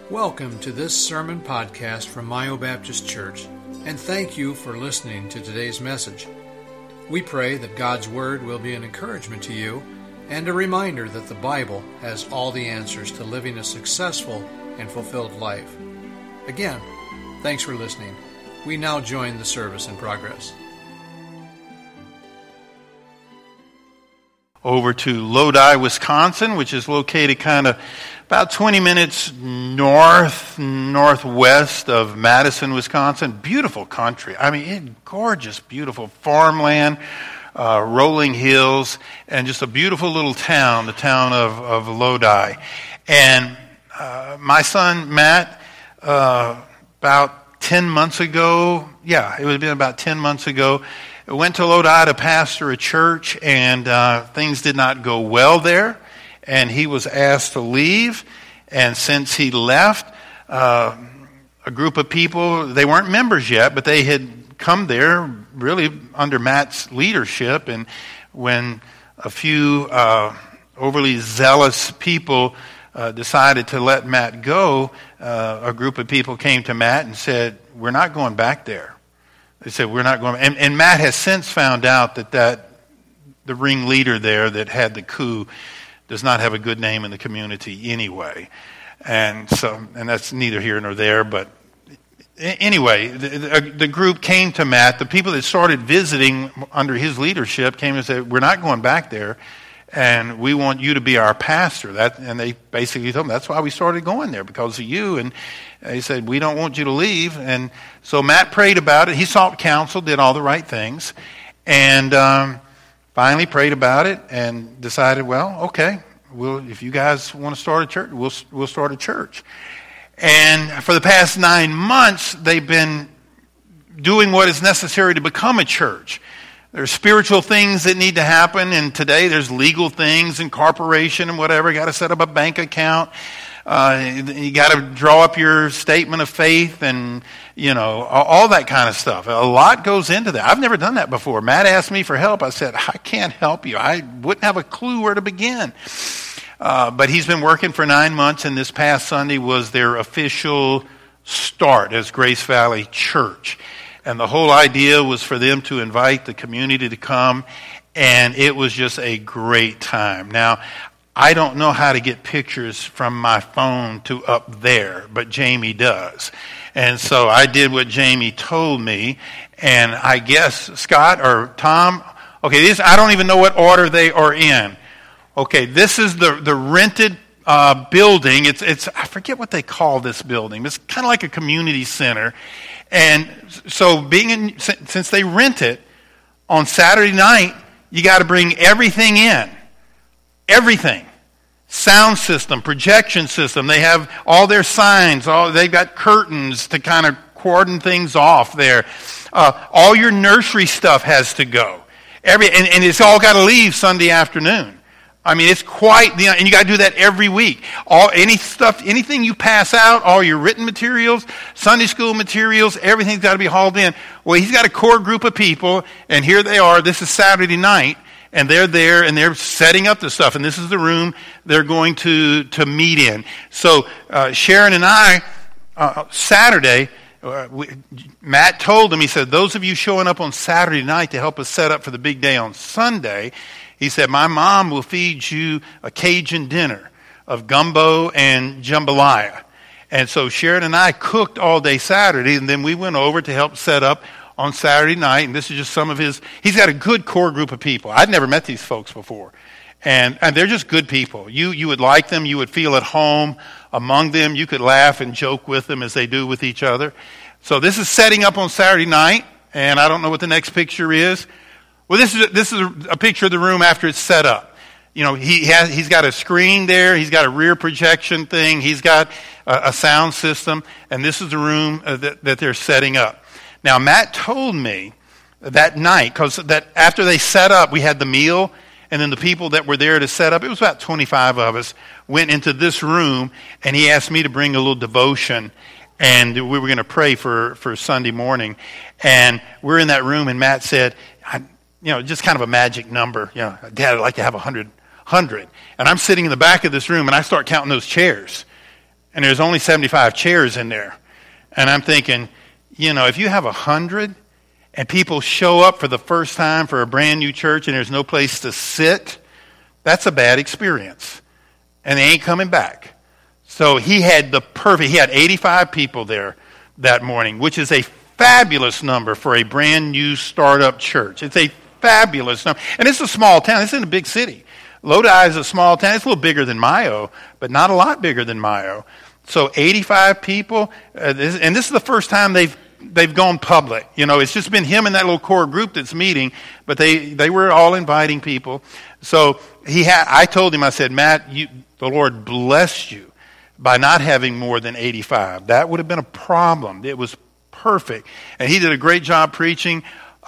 Welcome to this sermon podcast from Mayo Baptist Church, and thank you for listening to today's message. We pray that God's Word will be an encouragement to you and a reminder that the Bible has all the answers to living a successful and fulfilled life. Again, thanks for listening. We now join the service in progress. Over to Lodi, Wisconsin, which is located kind of about 20 minutes northwest of Madison, Wisconsin. Beautiful country. I mean, gorgeous, beautiful farmland, rolling hills, and just a beautiful little town, the town of Lodi. And my son, Matt, about 10 months ago, it would have been about 10 months ago, went to Lodi to pastor a church, and things did not go well there, and he was asked to leave. And since he left, a group of people, they weren't members yet, but they had come there really under Matt's leadership. And when a few overly zealous people decided to let Matt go, a group of people came to Matt and said, "We're not going back there." They said, "We're not going." And Matt has since found out that the ringleader there that had the coup does not have a good name in the community anyway. And that's neither here nor there. But anyway, the group came to Matt. The people that started visiting under his leadership came and said, "We're not going back there, and we want you to be our pastor." And they basically told him, "That's why we started going there, because of you." And he said, "We don't want you to leave." And so Matt prayed about it. He sought counsel, did all the right things, and finally prayed about it and decided, well, okay, if you guys want to start a church, we'll start a church. And for the past 9 months, they've been doing what is necessary to become a church. There's spiritual things that need to happen, and today there's legal things, incorporation and whatever. You got to set up a bank account. You got to draw up your statement of faith, and all that kind of stuff. A lot goes into that. I've never done that before. Matt asked me for help. I said, "I can't help you. I wouldn't have a clue where to begin." But he's been working for 9 months, and this past Sunday was their official start as Grace Valley Church. And the whole idea was for them to invite the community to come, and it was just a great time. Now, I don't know how to get pictures from my phone to up there, but Jamie does. And so I did what Jamie told me, and I guess Scott or Tom, okay, I don't even know what order they are in. Okay, this is the rented building. It's I forget what they call this building. It's kind of like a community center. And so since they rent it, on Saturday night, you got to bring everything in. Everything. Sound system, projection system. They have all their signs. They've got curtains to kind of cordon things off there. All your nursery stuff has to go. And it's all got to leave Sunday afternoon. I mean, it's quite, and you got to do that every week. Anything you pass out, all your written materials, Sunday school materials, everything's got to be hauled in. Well, he's got a core group of people, and here they are. This is Saturday night. And they're there, and they're setting up the stuff. And this is the room they're going to meet in. So Sharon and I, Saturday, Matt told them, he said, "Those of you showing up on Saturday night to help us set up for the big day on Sunday," he said, "my mom will feed you a Cajun dinner of gumbo and jambalaya." And so Sharon and I cooked all day Saturday, and then we went over to help set up on Saturday night, and this is just some of he's got a good core group of people. I'd never met these folks before. And they're just good people. You would like them. You would feel at home among them. You could laugh and joke with them as they do with each other. So this is setting up on Saturday night, and I don't know what the next picture is. Well, this is a picture of the room after it's set up. He's got a screen there. He's got a rear projection thing. He's got a sound system, and this is the room that they're setting up. Now, Matt told me that night, because after they set up, we had the meal, and then the people that were there to set up, it was about 25 of us, went into this room, and he asked me to bring a little devotion, and we were going to pray for Sunday morning. And we're in that room, and Matt said, just kind of a magic number. Dad, I'd like to have 100. And I'm sitting in the back of this room, and I start counting those chairs. and there's only 75 chairs in there. And I'm thinking, if you have 100 and people show up for the first time for a brand new church and there's no place to sit, that's a bad experience. And they ain't coming back. So he had 85 people there that morning, which is a fabulous number for a brand new startup church. It's a fabulous number. And it's a small town. It's in a big city. Lodi is a small town. It's a little bigger than Mayo, but not a lot bigger than Mayo. So 85 people, and this is the first time they've gone public. It's just been him and that little core group that's meeting, but they were all inviting people. So I told him, I said, Matt, the Lord blessed you by not having more than 85. That would have been a problem. It was perfect. And he did a great job preaching.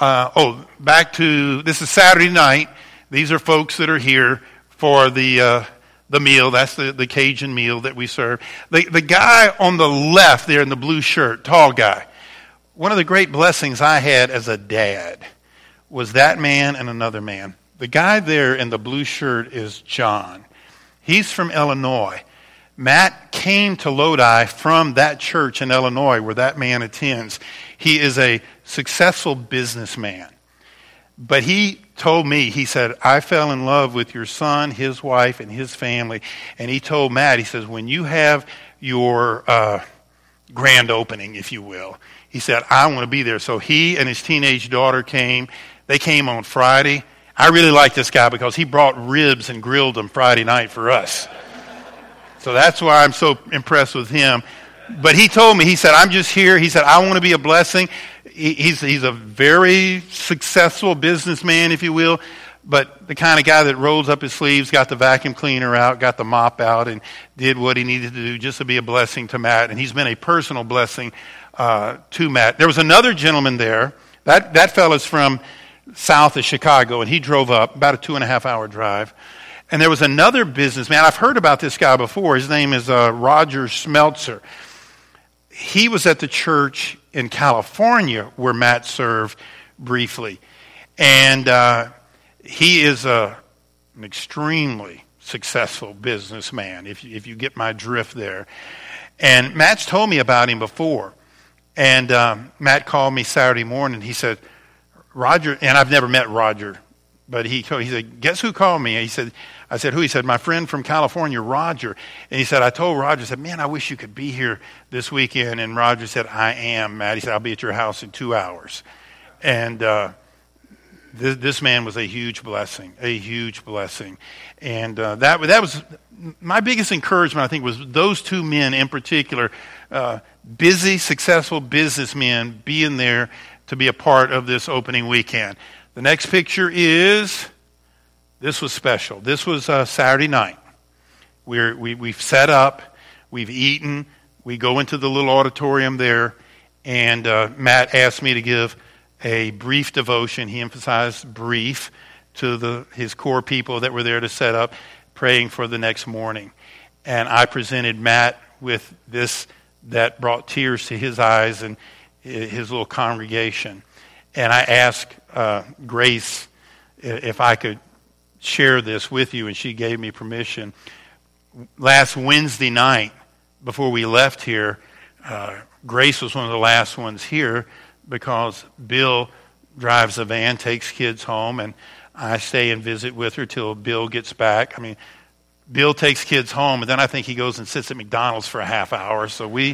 This is Saturday night. These are folks that are here for the meal. That's the Cajun meal that we serve. The guy on the left there in the blue shirt, tall guy, one of the great blessings I had as a dad was that man and another man. The guy there in the blue shirt is John. He's from Illinois. Matt came to Lodi from that church in Illinois where that man attends. He is a successful businessman. But he told me, he said, I fell in love with your son, his wife, and his family. And he told Matt, he says, when you have your grand opening, if you will, he said, I want to be there. So he and his teenage daughter came. They came on Friday. I really like this guy because he brought ribs and grilled them Friday night for us. So that's why I'm so impressed with him. But he told me, he said, I'm just here. He said, I want to be a blessing. He's a very successful businessman, if you will, but the kind of guy that rolls up his sleeves, got the vacuum cleaner out, got the mop out, and did what he needed to do just to be a blessing to Matt. And he's been a personal blessing to Matt. There was another gentleman there. That fellow's from south of Chicago, and he drove up, about a 2.5-hour drive. And there was another businessman. I've heard about this guy before. His name is Roger Smeltzer. He was at the church in California where Matt served briefly. And he is an extremely successful businessman, if you get my drift there. And Matt's told me about him before. And Matt called me Saturday morning. He said, Roger, and I've never met Roger, but he said, guess who called me? And I said, who? He said, my friend from California, Roger. And he said, I told Roger, I said, man, I wish you could be here this weekend. And Roger said, I am, Matt. He said, I'll be at your house in 2 hours. And this man was a huge blessing. And that was my biggest encouragement, I think, was those two men in particular, busy, successful businessmen being there to be a part of this opening weekend. The next picture this was special. This was Saturday night. We've set up, we've eaten, we go into the little auditorium there, and Matt asked me to give a brief devotion. He emphasized brief to his core people that were there to set up, praying for the next morning. And I presented Matt with this that brought tears to his eyes and his little congregation. And I asked Grace if I could share this with you, and she gave me permission. Last Wednesday night, before we left here, Grace was one of the last ones here because Bill drives a van, takes kids home, and I stay and visit with her till Bill gets back. I mean, Bill takes kids home, and then I think he goes and sits at McDonald's for a half hour. So well,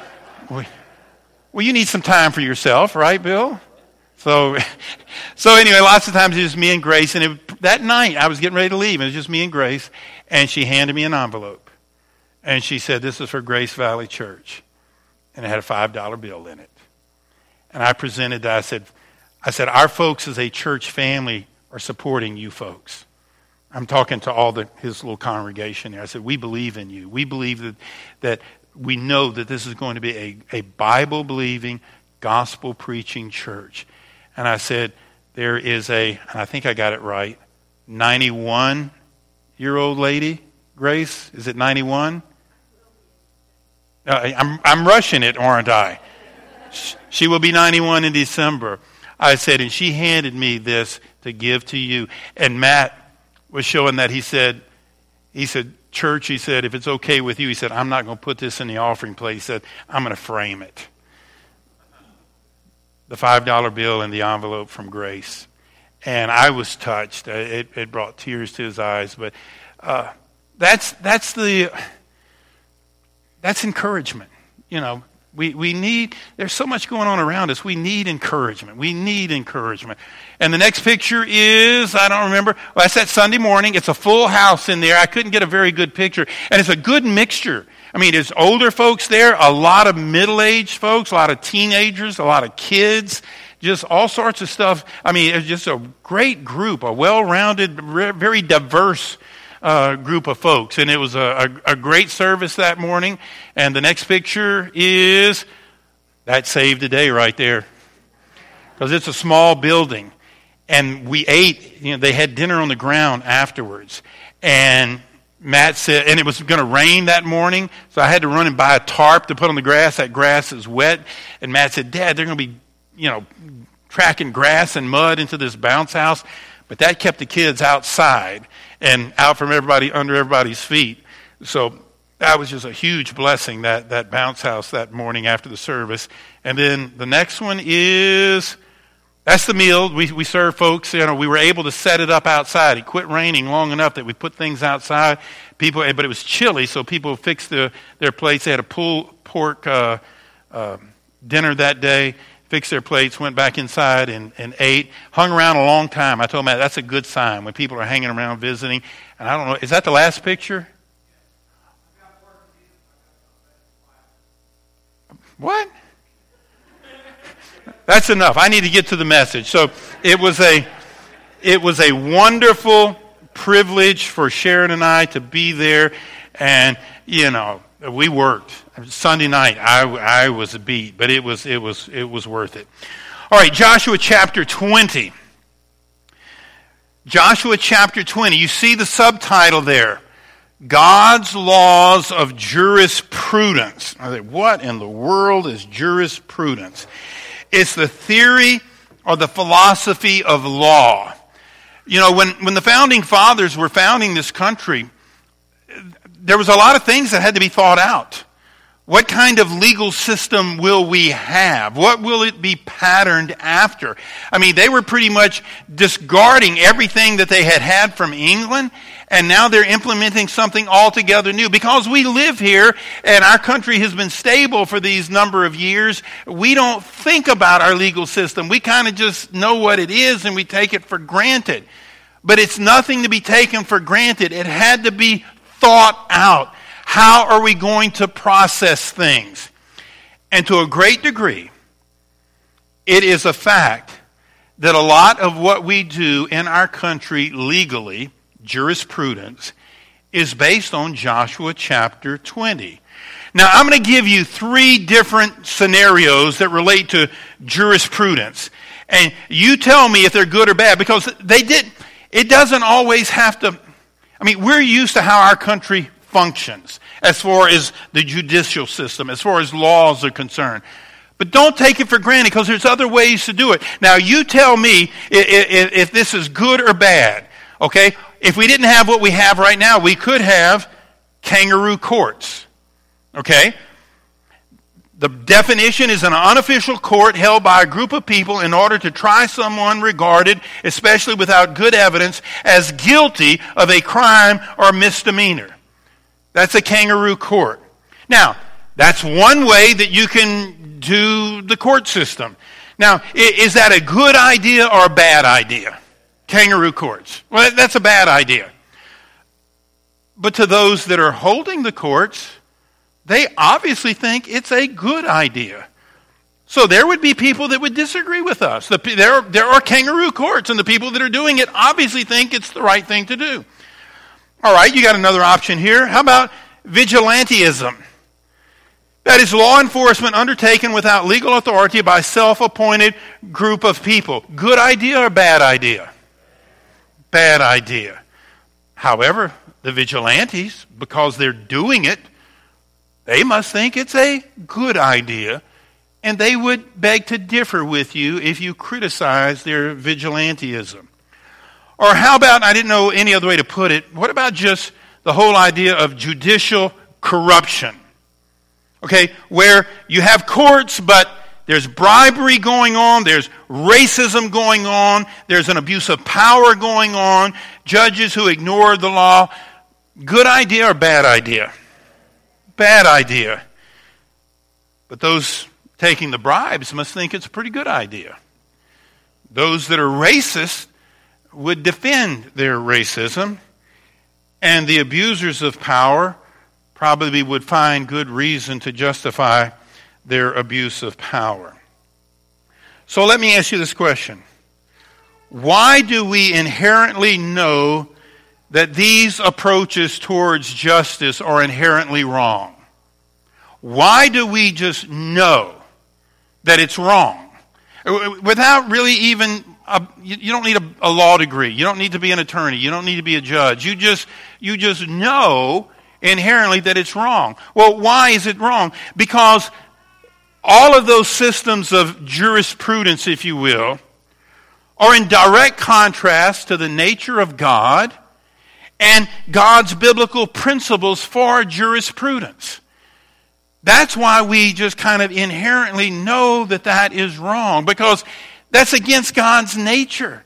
you need some time for yourself, right, Bill? So anyway, lots of times it was me and Grace, and that night I was getting ready to leave, and it was just me and Grace, and she handed me an envelope, and she said, this is for Grace Valley Church, and it had a $5 bill in it. And I presented that. I said, our folks as a church family are supporting you folks. I'm talking to all his little congregation there. I said, we believe in you. We believe that we know that this is going to be a Bible-believing, gospel-preaching church. And I said, there is and I think I got it right, 91-year-old lady, Grace. Is it 91? I'm rushing it, aren't I? She will be 91 in December. I said, and she handed me this to give to you. And Matt was showing that he said, church, he said, if it's okay with you, he said, I'm not going to put this in the offering plate. He said, I'm going to frame it. The $5 bill in the envelope from Grace. And I was touched. It brought tears to his eyes. But that's encouragement. You know, we need, there's so much going on around us. We need encouragement. We need encouragement. And the next picture is, I don't remember, well, that's that Sunday morning. It's a full house in there. I couldn't get a very good picture. And it's a good mixture. I mean, there's older folks there, a lot of middle-aged folks, a lot of teenagers, a lot of kids, just all sorts of stuff. I mean, it's just a great group, a well-rounded, very diverse group of folks. And it was a great service that morning. And the next picture is, that saved the day right there. Because it's a small building. And we ate, you know, they had dinner on the ground afterwards. And Matt said, and it was going to rain that morning, so I had to run and buy a tarp to put on the grass. That grass is wet. And Matt said, Dad, they're going to be, you know, tracking grass and mud into this bounce house. But that kept the kids outside and out from everybody, under everybody's feet. So that was just a huge blessing, that bounce house that morning after the service. And then the next one is, that's the meal. We serve folks. You know, we were able to set it up outside. It quit raining long enough that we put things outside. People, but it was chilly, so people fixed their plates. They had a pulled pork dinner that day. Fixed their plates, went back inside and ate. Hung around a long time. I told Matt that's a good sign when people are hanging around visiting. And I don't know, is that the last picture? What? That's enough. I need to get to the message. So it was a wonderful privilege for Sharon and I to be there. And, you know, we worked. Sunday night, I was beat, but it was worth it. All right, Joshua chapter 20. Joshua chapter 20. You see the subtitle there. God's laws of jurisprudence. I think, what in the world is jurisprudence? It's the theory or the philosophy of law. You know, when the founding fathers were founding this country, there was a lot of things that had to be thought out. What kind of legal system will we have? What will it be patterned after? I mean, they were pretty much discarding everything that they had from England, and now they're implementing something altogether new. Because we live here, and our country has been stable for these number of years, we don't think about our legal system. We kind of just know what it is, and we take it for granted. But it's nothing to be taken for granted. It had to be thought out. How are we going to process things? And to a great degree, it is a fact that a lot of what we do in our country legally, jurisprudence, is based on Joshua chapter 20. Now, I'm going to give you 3 different scenarios that relate to jurisprudence. And you tell me if they're good or bad, because it doesn't always have to, I mean, we're used to how our country functions as far as the judicial system, as far as laws are concerned. But don't take it for granted, because there's other ways to do it. Now, you tell me if this is good or bad, okay? If we didn't have what we have right now, we could have kangaroo courts, okay? The definition is an unofficial court held by a group of people in order to try someone regarded, especially without good evidence, as guilty of a crime or misdemeanor. That's a kangaroo court. Now, that's one way that you can do the court system. Now, is that a good idea or a bad idea? Kangaroo courts. Well, that's a bad idea. But to those that are holding the courts, they obviously think it's a good idea. So there would be people that would disagree with us. There are kangaroo courts, and the people that are doing it obviously think it's the right thing to do. All right, you got another option here. How about vigilantism? That is law enforcement undertaken without legal authority by self-appointed group of people. Good idea or bad idea? Bad idea. However, the vigilantes, because they're doing it, they must think it's a good idea, and they would beg to differ with you if you criticize their vigilantism. Or how about, I didn't know any other way to put it, what about just the whole idea of judicial corruption. Okay, where you have courts, but there's bribery going on, there's racism going on, there's an abuse of power going on, judges who ignore the law. Good idea or bad idea? Bad idea. But those taking the bribes must think it's a pretty good idea. Those that are racist would defend their racism, and the abusers of power probably would find good reason to justify their abuse of power. So let me ask you this question. Why do we inherently know that these approaches towards justice are inherently wrong? Why do we just know that it's wrong? Without really even, you don't need a law degree. You don't need to be an attorney. You don't need to be a judge. You just know inherently that it's wrong. Well, why is it wrong? Because all of those systems of jurisprudence, if you will, are in direct contrast to the nature of God and God's biblical principles for jurisprudence. That's why we just kind of inherently know that that is wrong, because that's against God's nature.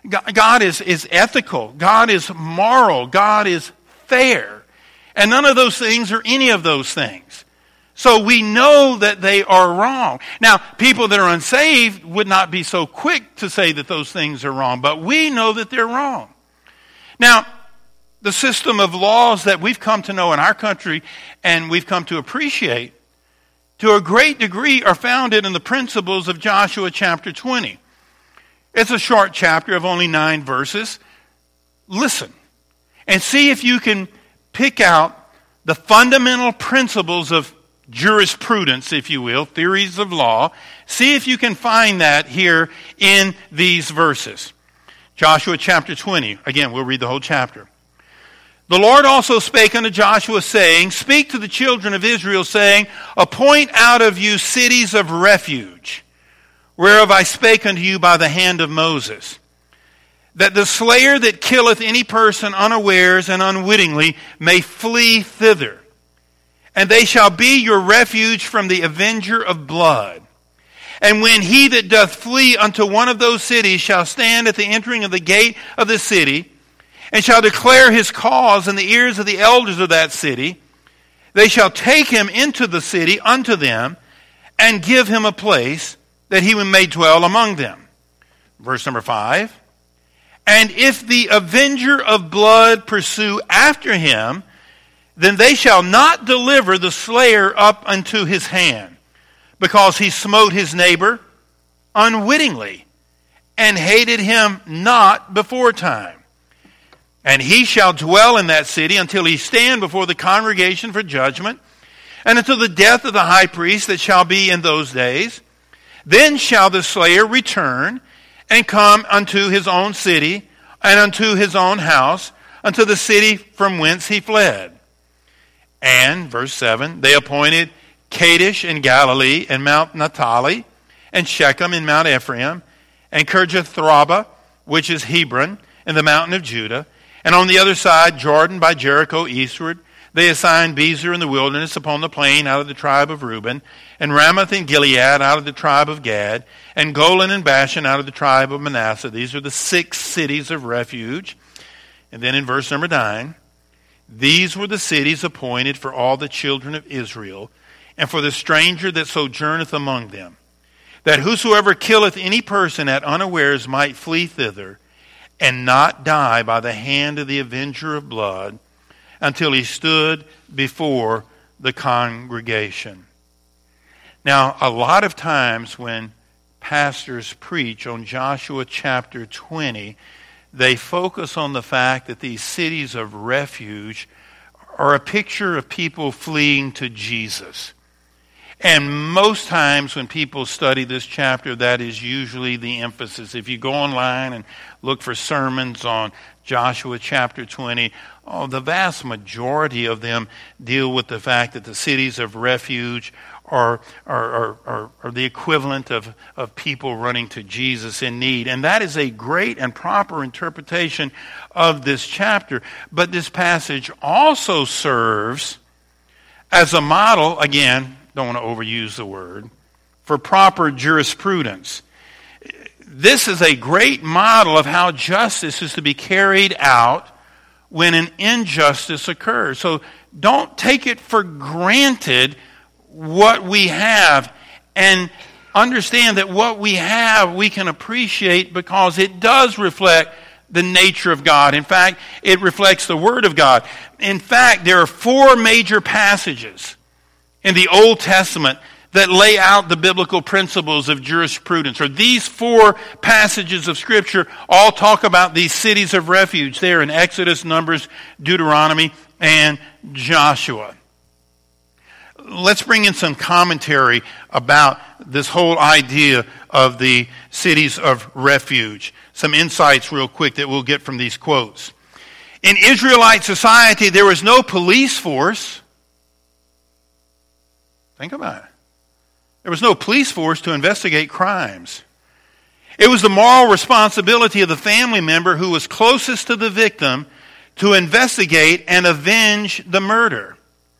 God is ethical. God is moral. God is fair. And none of those things are any of those things. So we know that they are wrong. Now, people that are unsaved would not be so quick to say that those things are wrong, but we know that they're wrong. Now, the system of laws that we've come to know in our country and we've come to appreciate, to a great degree, are founded in the principles of Joshua chapter 20. It's a short chapter of only 9 verses. Listen and see if you can pick out the fundamental principles of jurisprudence, if you will, theories of law. See if you can find that here in these verses. Joshua chapter 20. Again, we'll read the whole chapter. The Lord also spake unto Joshua, saying, Speak to the children of Israel, saying, Appoint out of you cities of refuge, whereof I spake unto you by the hand of Moses, that the slayer that killeth any person unawares and unwittingly may flee thither. And they shall be your refuge from the avenger of blood. And when he that doth flee unto one of those cities shall stand at the entering of the gate of the city, and shall declare his cause in the ears of the elders of that city, they shall take him into the city unto them, and give him a place that he may dwell among them. Verse number 5. And if the avenger of blood pursue after him, then they shall not deliver the slayer up unto his hand, because he smote his neighbor unwittingly, and hated him not before time. And he shall dwell in that city until he stand before the congregation for judgment, and until the death of the high priest that shall be in those days. Then shall the slayer return, and come unto his own city, and unto his own house, unto the city from whence he fled. And, verse 7, they appointed Kadesh in Galilee, and Mount Naphtali, and Shechem in Mount Ephraim, and Kirjath-Rabbah, which is Hebron, in the mountain of Judah. And on the other side, Jordan by Jericho eastward, they assigned Bezer in the wilderness upon the plain out of the tribe of Reuben, and Ramoth in Gilead out of the tribe of Gad, and Golan and Bashan out of the tribe of Manasseh. These are the 6 cities of refuge. And then in verse number 9, these were the cities appointed for all the children of Israel, and for the stranger that sojourneth among them, that whosoever killeth any person at unawares might flee thither, and not die by the hand of the avenger of blood, until he stood before the congregation. Now, a lot of times when pastors preach on Joshua chapter 20, they focus on the fact that these cities of refuge are a picture of people fleeing to Jesus. And most times when people study this chapter, that is usually the emphasis. If you go online and look for sermons on Joshua chapter 20, the vast majority of them deal with the fact that the cities of refuge are the equivalent of people running to Jesus in need. And that is a great and proper interpretation of this chapter. But this passage also serves as a model, again, don't want to overuse the word, for proper jurisprudence. This is a great model of how justice is to be carried out when an injustice occurs. So don't take it for granted what we have, and understand that what we have we can appreciate because it does reflect the nature of God. In fact, it reflects the Word of God. In fact, there are 4 major passages in the Old Testament that lay out the biblical principles of jurisprudence. Or these 4 passages of Scripture all talk about these cities of refuge. They're in Exodus, Numbers, Deuteronomy, and Joshua. Let's bring in some commentary about this whole idea of the cities of refuge. Some insights real quick that we'll get from these quotes. In Israelite society, there was no police force. Think about it. There was no police force to investigate crimes. It was the moral responsibility of the family member who was closest to the victim to investigate and avenge the murder.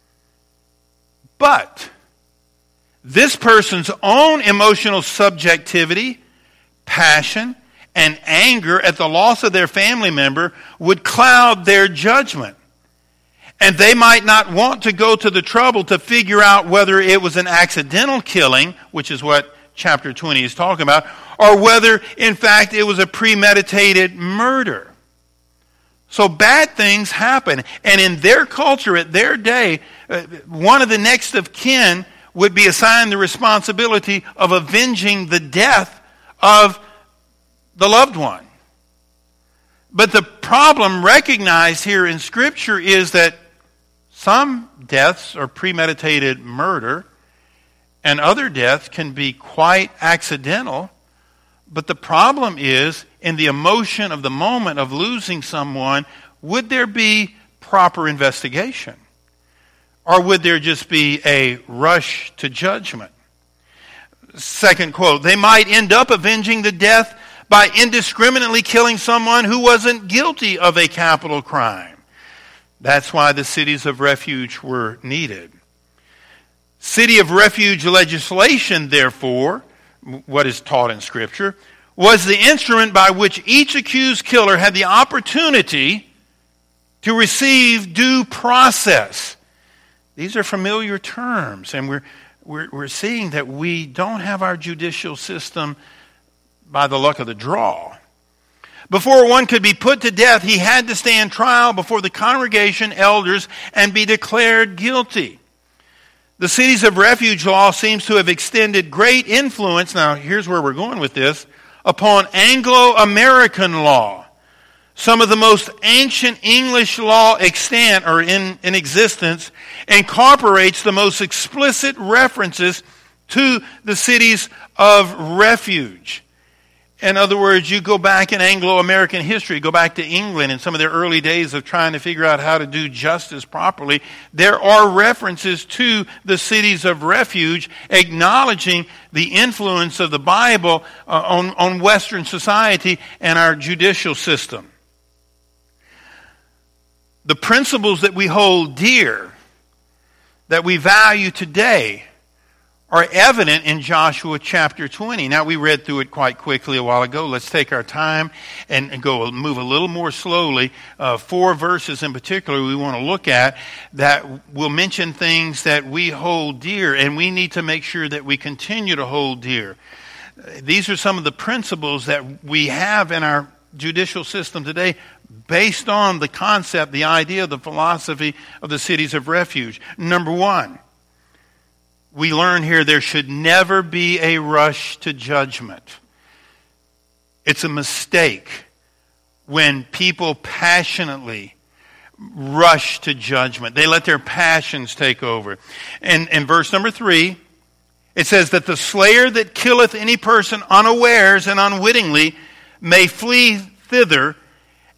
But this person's own emotional subjectivity, passion, and anger at the loss of their family member would cloud their judgment. And they might not want to go to the trouble to figure out whether it was an accidental killing, which is what chapter 20 is talking about, or whether, in fact, it was a premeditated murder. So bad things happen. And in their culture, at their day, one of the next of kin would be assigned the responsibility of avenging the death of the loved one. But the problem recognized here in Scripture is that some deaths are premeditated murder, and other deaths can be quite accidental. But the problem is, in the emotion of the moment of losing someone, would there be proper investigation? Or would there just be a rush to judgment? Second quote, they might end up avenging the death by indiscriminately killing someone who wasn't guilty of a capital crime. That's why the cities of refuge were needed. City of refuge legislation, therefore, what is taught in Scripture, was the instrument by which each accused killer had the opportunity to receive due process. These are familiar terms, and we're seeing that we don't have our judicial system by the luck of the draw. Before one could be put to death, he had to stand trial before the congregation elders and be declared guilty. The cities of refuge law seems to have extended great influence, now here's where we're going with this, upon Anglo-American law. Some of the most ancient English law extant or in existence incorporates the most explicit references to the cities of refuge. In other words, you go back in Anglo-American history, go back to England in some of their early days of trying to figure out how to do justice properly. There are references to the cities of refuge acknowledging the influence of the Bible on Western society and our judicial system. The principles that we hold dear, that we value today, are evident in Joshua chapter 20. Now, we read through it quite quickly a while ago. Let's take our time and move a little more slowly. 4 verses in particular we want to look at that will mention things that we hold dear, and we need to make sure that we continue to hold dear. These are some of the principles that we have in our judicial system today based on the concept, the idea, the philosophy of the cities of refuge. Number 1, we learn here there should never be a rush to judgment. It's a mistake when people passionately rush to judgment. They let their passions take over. And in verse number 3, it says that the slayer that killeth any person unawares and unwittingly may flee thither,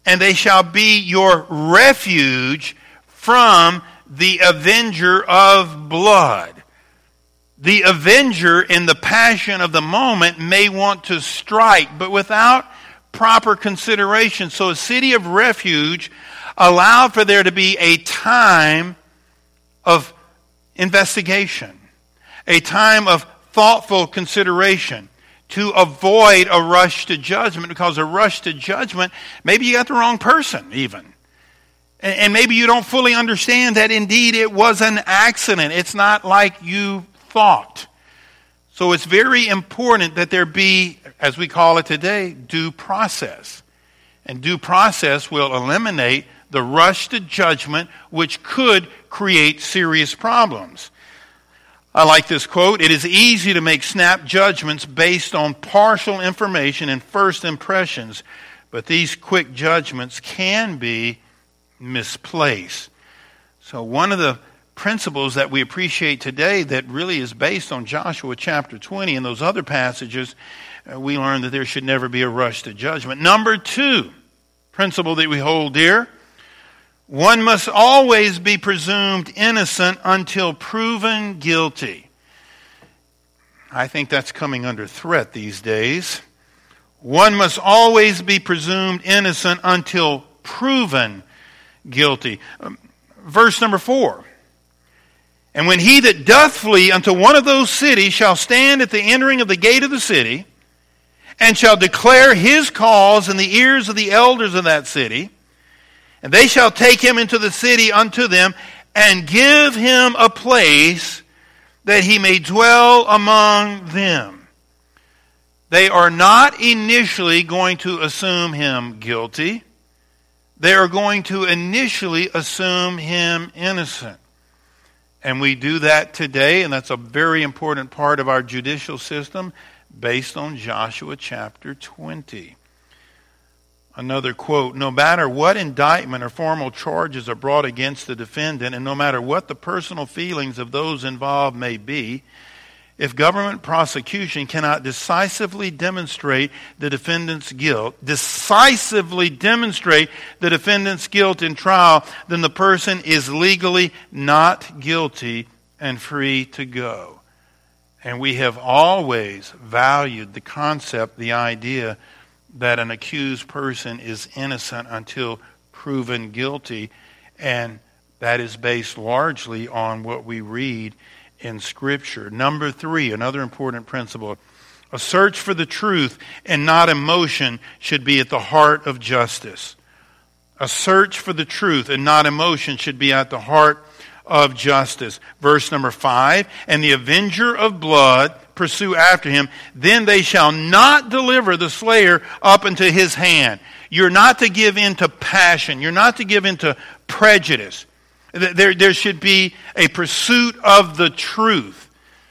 and they shall be your refuge from the avenger of blood. The avenger in the passion of the moment may want to strike, but without proper consideration. So a city of refuge allowed for there to be a time of investigation, a time of thoughtful consideration, to avoid a rush to judgment, because a rush to judgment, maybe you got the wrong person even. And maybe you don't fully understand that indeed it was an accident. It's not like you thought. So it's very important that there be, as we call it today, due process. And due process will eliminate the rush to judgment, which could create serious problems. I like this quote. It is easy to make snap judgments based on partial information and first impressions, but these quick judgments can be misplaced. So one of the principles that we appreciate today that really is based on Joshua chapter 20 and those other passages, we learn that there should never be a rush to judgment. Number 2, principle that we hold dear, one must always be presumed innocent until proven guilty. I think that's coming under threat these days. One must always be presumed innocent until proven guilty. Verse number 4. And when he that doth flee unto one of those cities shall stand at the entering of the gate of the city, and shall declare his cause in the ears of the elders of that city, and they shall take him into the city unto them, and give him a place that he may dwell among them. They are not initially going to assume him guilty. They are going to initially assume him innocent. And we do that today, and that's a very important part of our judicial system based on Joshua chapter 20. Another quote, no matter what indictment or formal charges are brought against the defendant, and no matter what the personal feelings of those involved may be, if government prosecution cannot decisively demonstrate the defendant's guilt in trial, then the person is legally not guilty and free to go. And we have always valued the concept, the idea that an accused person is innocent until proven guilty, and that is based largely on what we read in Scripture. Number 3, another important principle, a search for the truth and not emotion should be at the heart of justice. A search for the truth and not emotion should be at the heart of justice. Verse number 5, and the avenger of blood pursue after him, then they shall not deliver the slayer up into his hand. You're not to give in to passion. You're not to give in to prejudice. There should be a pursuit of the truth.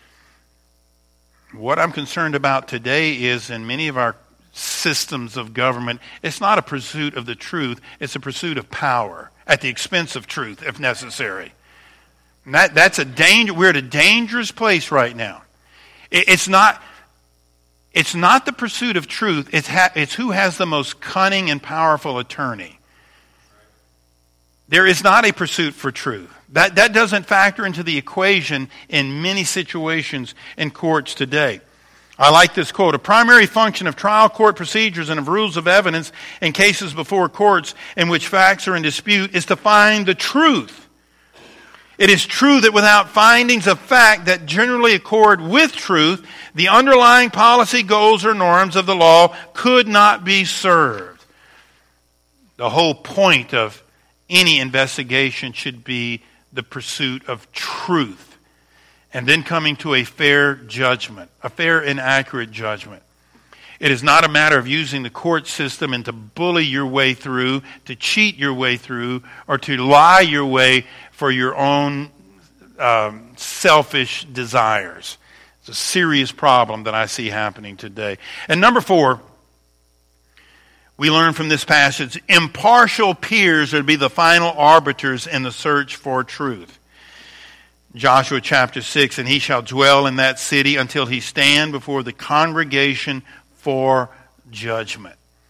What I'm concerned about today is in many of our systems of government, it's not a pursuit of the truth, it's a pursuit of power at the expense of truth if necessary. And that's a danger. We're at a dangerous place right now. It's not the pursuit of truth. It's who has the most cunning and powerful attorney. There is not a pursuit for truth. That doesn't factor into the equation in many situations in courts today. I like this quote. A primary function of trial court procedures and of rules of evidence in cases before courts in which facts are in dispute is to find the truth. It is true that without findings of fact that generally accord with truth, the underlying policy, goals, or norms of the law could not be served. The whole point of any investigation should be the pursuit of truth, and then coming to a fair judgment, a fair and accurate judgment. It is not a matter of using the court system and to bully your way through, to cheat your way through, or to lie your way for your own selfish desires. It's a serious problem that I see happening today. And number 4, we learn from this passage, impartial peers are to be the final arbiters in the search for truth. Joshua chapter 6, and he shall dwell in that city until he stand before the congregation for judgment.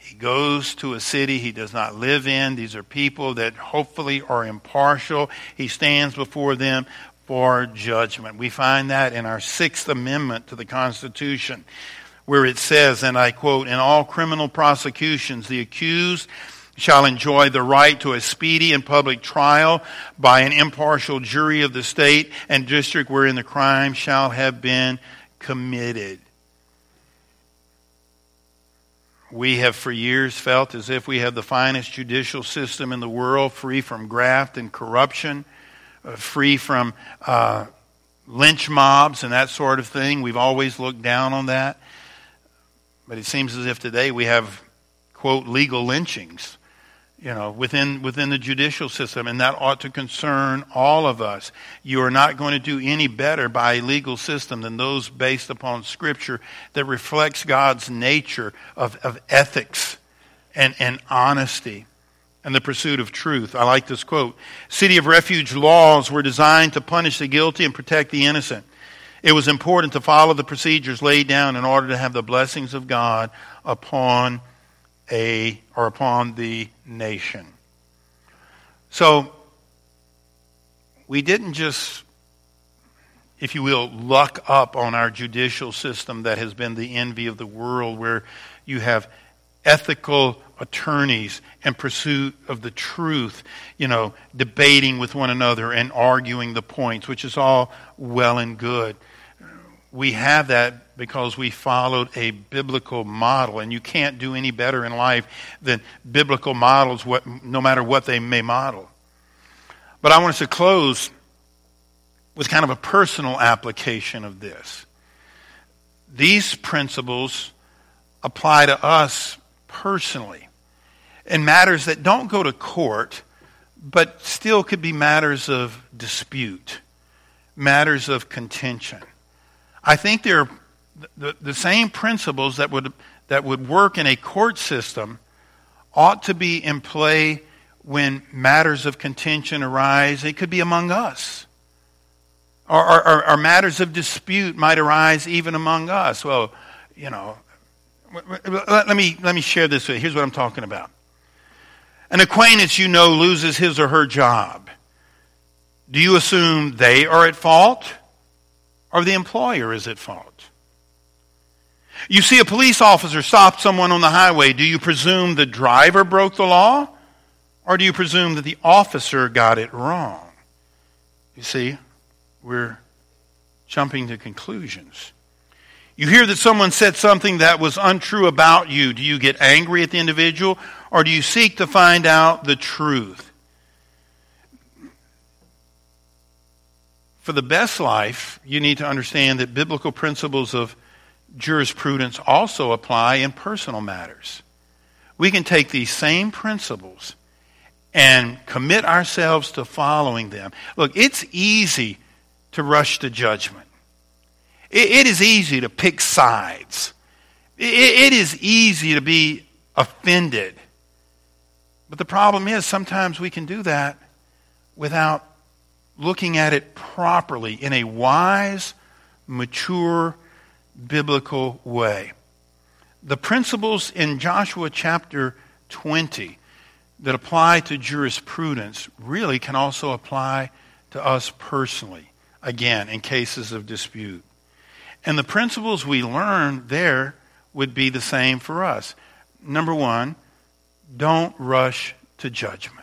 He goes to a city he does not live in. These are people that hopefully are impartial. He stands before them for judgment. We find that in our Sixth Amendment to the Constitution, where it says, and I quote, "In all criminal prosecutions, the accused shall enjoy the right to a speedy and public trial by an impartial jury of the state and district wherein the crime shall have been committed." We have for years felt as if we have the finest judicial system in the world, free from graft and corruption, free from lynch mobs and that sort of thing. We've always looked down on that. But it seems as if today we have, quote, legal lynchings, within the judicial system, and that ought to concern all of us. You are not going to do any better by a legal system than those based upon Scripture that reflects God's nature of ethics and honesty and the pursuit of truth. I like this quote. "City of refuge laws were designed to punish the guilty and protect the innocent. It was important to follow the procedures laid down in order to have the blessings of God upon the nation." So we didn't just, if you will, luck up on our judicial system that has been the envy of the world, where you have ethical attorneys in pursuit of the truth, debating with one another and arguing the points, which is all well and good. We have that because we followed a biblical model, and you can't do any better in life than biblical models, no matter what they may model. But I want us to close with kind of a personal application of this. These principles apply to us personally in matters that don't go to court, but still could be matters of dispute, matters of contention. I think they're the same principles that would work in a court system ought to be in play when matters of contention arise. It could be among us. Or matters of dispute might arise even among us. Well, let me share this with you. Here's what I'm talking about. An acquaintance loses his or her job. Do you assume they are at fault, or the employer is at fault? You see a police officer stop someone on the highway. Do you presume the driver broke the law, or do you presume that the officer got it wrong? You see, we're jumping to conclusions. You hear that someone said something that was untrue about you. Do you get angry at the individual, or do you seek to find out the truth? For the best life, you need to understand that biblical principles of jurisprudence also apply in personal matters. We can take these same principles and commit ourselves to following them. Look, it's easy to rush to judgment. It is easy to pick sides. It is easy to be offended. But the problem is sometimes we can do that without looking at it properly in a wise, mature, biblical way. The principles in Joshua chapter 20 that apply to jurisprudence really can also apply to us personally, again, in cases of dispute. And the principles we learn there would be the same for us. Number one, don't rush to judgment.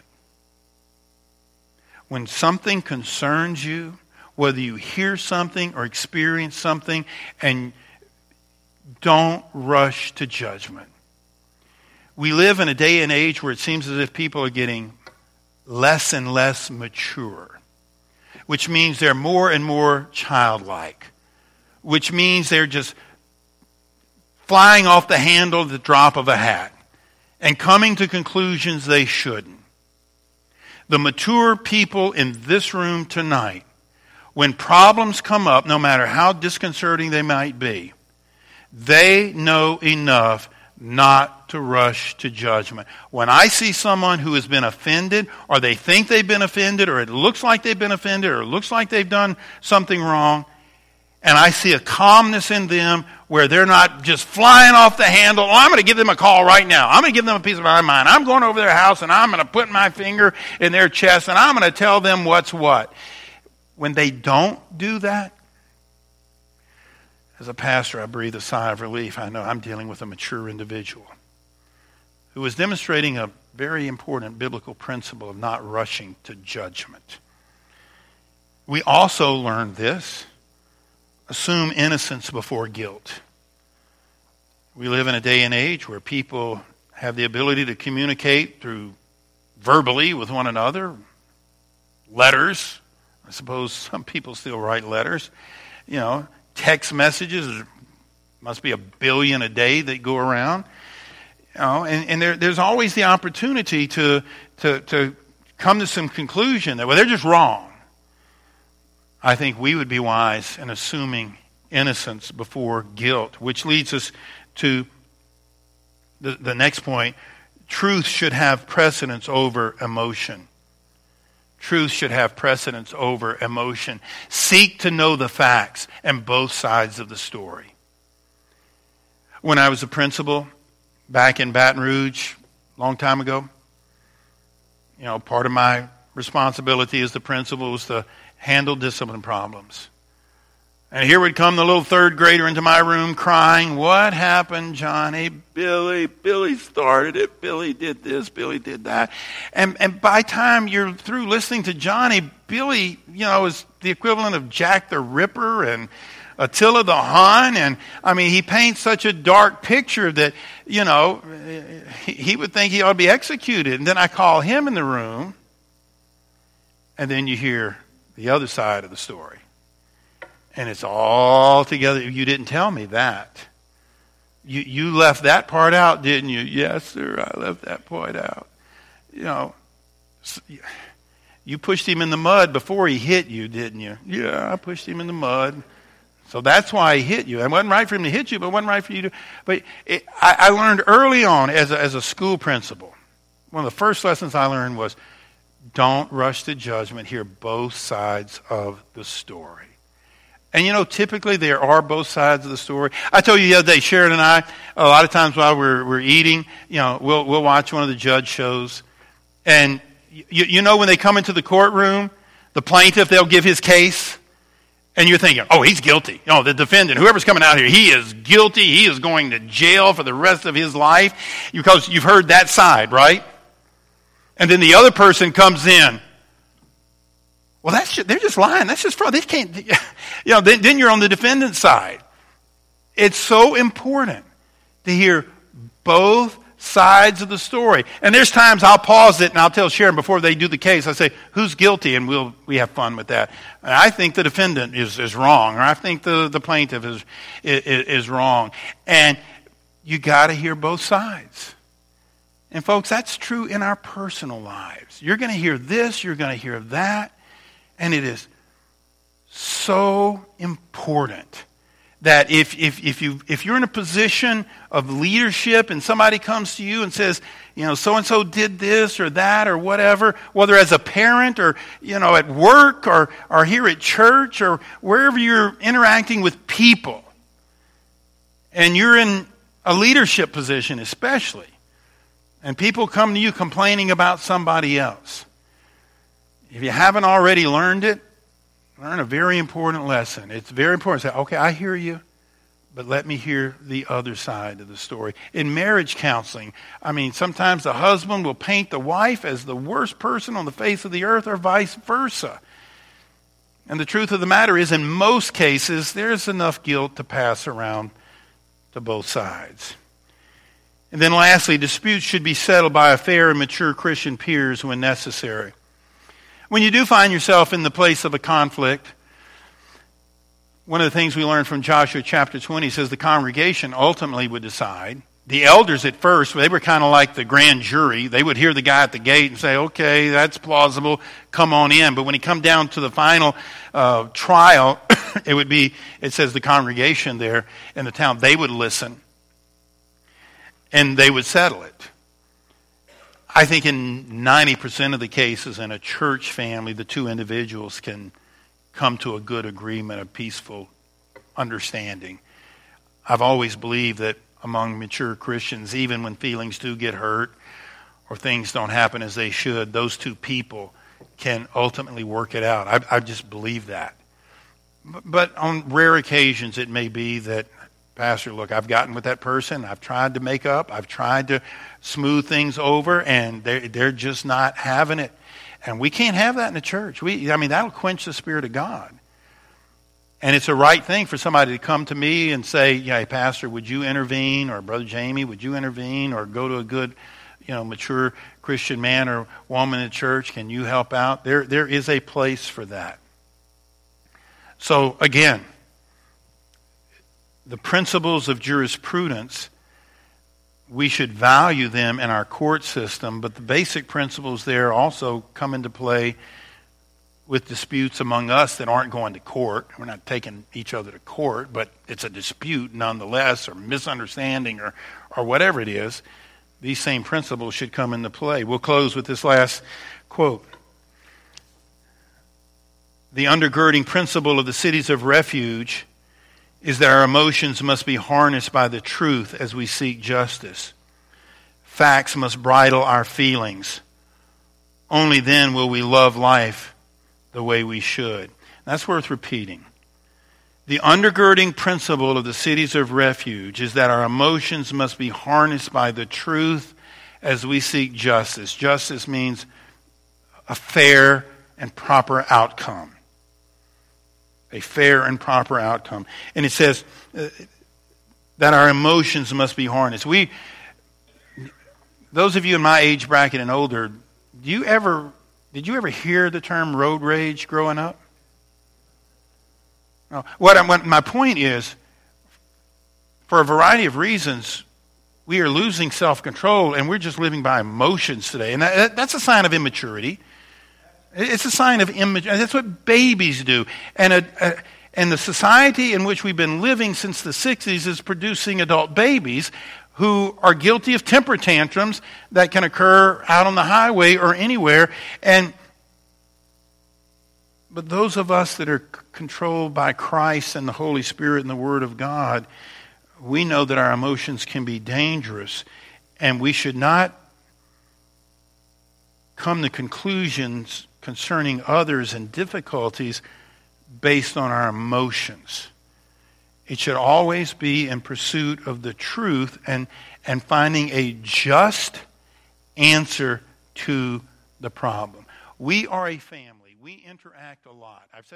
When something concerns you, whether you hear something or experience something, and don't rush to judgment. We live in a day and age where it seems as if people are getting less and less mature, which means they're more and more childlike, which means they're just flying off the handle at the drop of a hat and coming to conclusions they shouldn't. The mature people in this room tonight, when problems come up, no matter how disconcerting they might be, they know enough not to rush to judgment. When I see someone who has been offended, or they think they've been offended, or it looks like they've been offended, or it looks like they've done something wrong, and I see a calmness in them where they're not just flying off the handle. Oh, I'm going to give them a call right now. I'm going to give them a piece of my mind. I'm going over their house, and I'm going to put my finger in their chest, and I'm going to tell them what's what. When they don't do that, as a pastor, I breathe a sigh of relief. I know I'm dealing with a mature individual who is demonstrating a very important biblical principle of not rushing to judgment. We also learned this: assume innocence before guilt. We live in a day and age where people have the ability to communicate through verbally with one another, letters. I suppose some people still write letters. Text messages, must be 1 billion a day that go around. And there's always the opportunity to come to some conclusion that, well, they're just wrong. I think we would be wise in assuming innocence before guilt, which leads us to the next point. Truth should have precedence over emotion. Truth should have precedence over emotion. Seek to know the facts and both sides of the story. When I was a principal back in Baton Rouge a long time ago, part of my responsibility as the principal was to handle discipline problems. And here would come the little third grader into my room crying, "What happened, Johnny? Billy started it. Billy did this. Billy did that." And by the time you're through listening to Johnny, Billy, is the equivalent of Jack the Ripper and Attila the Hun. And, he paints such a dark picture that, he would think he ought to be executed. And then I call him in the room, and then you hear the other side of the story. And it's all together. You didn't tell me that. You left that part out, didn't you? Yes, sir, I left that part out. You pushed him in the mud before he hit you, didn't you? Yeah, I pushed him in the mud. So that's why he hit you. It wasn't right for him to hit you, but it wasn't right for you to. But I learned early on as a school principal, one of the first lessons I learned was, don't rush to judgment. Hear both sides of the story. And typically there are both sides of the story. I told you the other day, Sharon and I, a lot of times while we're eating, we'll watch one of the judge shows. And when they come into the courtroom, the plaintiff, they'll give his case. And you're thinking, oh, he's guilty. The defendant, whoever's coming out here, he is guilty. He is going to jail for the rest of his life. Because you've heard that side, right? And then the other person comes in. Well, they're just lying. That's just fraud. They can't. Then you're on the defendant's side. It's so important to hear both sides of the story. And there's times I'll pause it and I'll tell Sharon before they do the case. I say, who's guilty? And we have fun with that. And I think the defendant is wrong, or I think the plaintiff is wrong. And you got to hear both sides. And folks, that's true in our personal lives. You're going to hear this, you're going to hear that. And it is so important that if you're in a position of leadership and somebody comes to you and says, so-and-so did this or that or whatever, whether as a parent or, at work or here at church or wherever you're interacting with people, and you're in a leadership position especially, and people come to you complaining about somebody else, if you haven't already learned it, learn a very important lesson. It's very important to say, okay, I hear you, but let me hear the other side of the story. In marriage counseling, sometimes the husband will paint the wife as the worst person on the face of the earth or vice versa. And the truth of the matter is, in most cases, there's enough guilt to pass around to both sides. And then lastly, disputes should be settled by a fair and mature Christian peers when necessary. When you do find yourself in the place of a conflict, one of the things we learned from Joshua chapter 20 says the congregation ultimately would decide. The elders at first, they were kind of like the grand jury. They would hear the guy at the gate and say, okay, that's plausible, come on in. But when he come down to the final trial, it says the congregation there in the town, they would listen and they would settle it. I think in 90% of the cases in a church family, the two individuals can come to a good agreement, a peaceful understanding. I've always believed that among mature Christians, even when feelings do get hurt or things don't happen as they should, those two people can ultimately work it out. I just believe that. But on rare occasions, it may be that, Pastor, look, I've gotten with that person. I've tried to make up. I've tried to smooth things over, and they're just not having it. And we can't have that in the church. That'll quench the Spirit of God. And it's a right thing for somebody to come to me and say, yeah, hey, Pastor, would you intervene? Or Brother Jamie, would you intervene? Or go to a good, mature Christian man or woman in church. Can you help out? There is a place for that. So again, the principles of jurisprudence, we should value them in our court system, but the basic principles there also come into play with disputes among us that aren't going to court. We're not taking each other to court, but it's a dispute nonetheless, or misunderstanding, or whatever it is. These same principles should come into play. We'll close with this last quote. The undergirding principle of the cities of refuge is that our emotions must be harnessed by the truth as we seek justice. Facts must bridle our feelings. Only then will we love life the way we should. That's worth repeating. The undergirding principle of the cities of refuge is that our emotions must be harnessed by the truth as we seek justice. Justice means a fair and proper outcome. A fair and proper outcome. And it says that our emotions must be harnessed. Those of you in my age bracket and older, did you ever hear the term road rage growing up? No. What my point is, for a variety of reasons, we are losing self-control and we're just living by emotions today. And that's a sign of immaturity. It's a sign of immaturity. That's what babies do. And the society in which we've been living since the 60s is producing adult babies who are guilty of temper tantrums that can occur out on the highway or anywhere. But those of us that are controlled by Christ and the Holy Spirit and the Word of God, we know that our emotions can be dangerous, and we should not come to conclusions concerning others and difficulties based on our emotions. It should always be in pursuit of the truth and finding a just answer to the problem. We are a family. We interact a lot. I've said